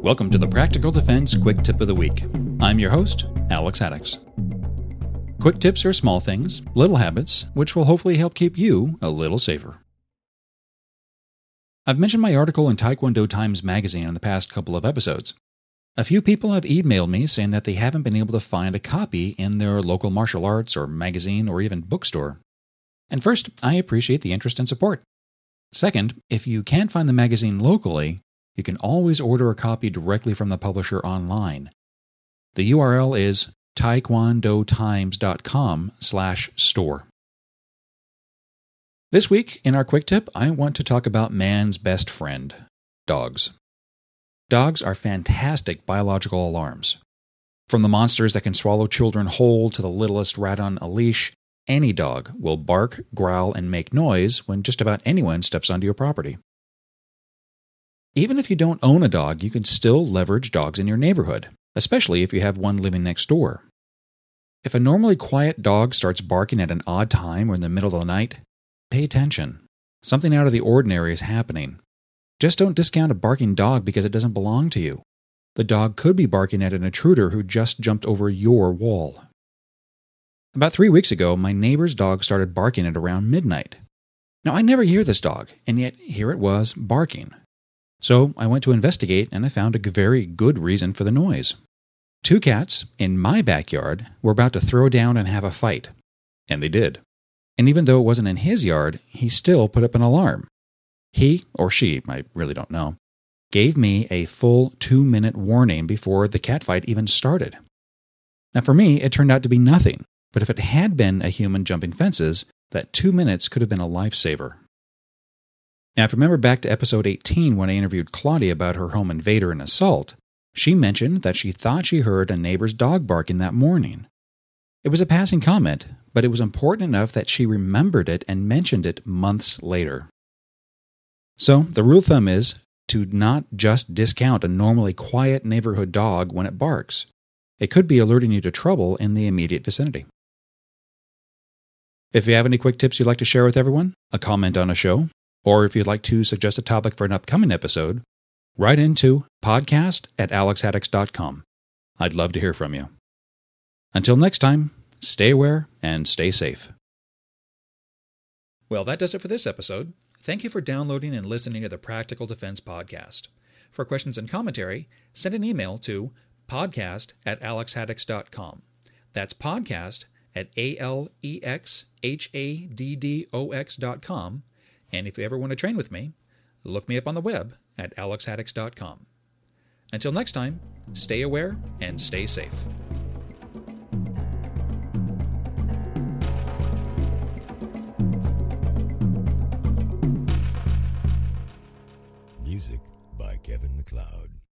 Welcome to the Practical Defense Quick Tip of the Week. I'm your host, Alex Haddix. Quick tips are small things, little habits, which will hopefully help keep you a little safer. I've mentioned my article in Taekwondo Times magazine in the past couple of episodes. A few people have emailed me saying that they haven't been able to find a copy in their local martial arts or magazine or even bookstore. And first, I appreciate the interest and support. Second, if you can't find the magazine locally, you can always order a copy directly from the publisher online. The URL is taekwondotimes.com/store. This week, in our quick tip, I want to talk about man's best friend, dogs. Dogs are fantastic biological alarms. From the monsters that can swallow children whole to the littlest rat on a leash, any dog will bark, growl, and make noise when just about anyone steps onto your property. Even if you don't own a dog, you can still leverage dogs in your neighborhood, especially if you have one living next door. If a normally quiet dog starts barking at an odd time or in the middle of the night, pay attention. Something out of the ordinary is happening. Just don't discount a barking dog because it doesn't belong to you. The dog could be barking at an intruder who just jumped over your wall. About 3 weeks ago, my neighbor's dog started barking at around midnight. Now, I never hear this dog, and yet here it was barking. So I went to investigate, and I found a very good reason for the noise. 2 cats in my backyard were about to throw down and have a fight. And they did. And even though it wasn't in his yard, he still put up an alarm. He, or she, I really don't know, gave me a full 2-minute warning before the cat fight even started. Now for me, it turned out to be nothing, but if it had been a human jumping fences, that 2 minutes could have been a lifesaver. Now, if you remember back to episode 18 when I interviewed Claudia about her home invader and assault, she mentioned that she thought she heard a neighbor's dog barking that morning. It was a passing comment, but it was important enough that she remembered it and mentioned it months later. So, the rule of thumb is to not just discount a normally quiet neighborhood dog when it barks. It could be alerting you to trouble in the immediate vicinity. If you have any quick tips you'd like to share with everyone, a comment on a show, or if you'd like to suggest a topic for an upcoming episode, write into podcast@alexhaddix.com. I'd love to hear from you. Until next time, stay aware and stay safe. Well, that does it for this episode. Thank you for downloading and listening to the Practical Defense Podcast. For questions and commentary, send an email to podcast@alexhaddix.com. That's podcast@alexhaddix.com. And if you ever want to train with me, look me up on the web at alexhaddix.com. Until next time, stay aware and stay safe.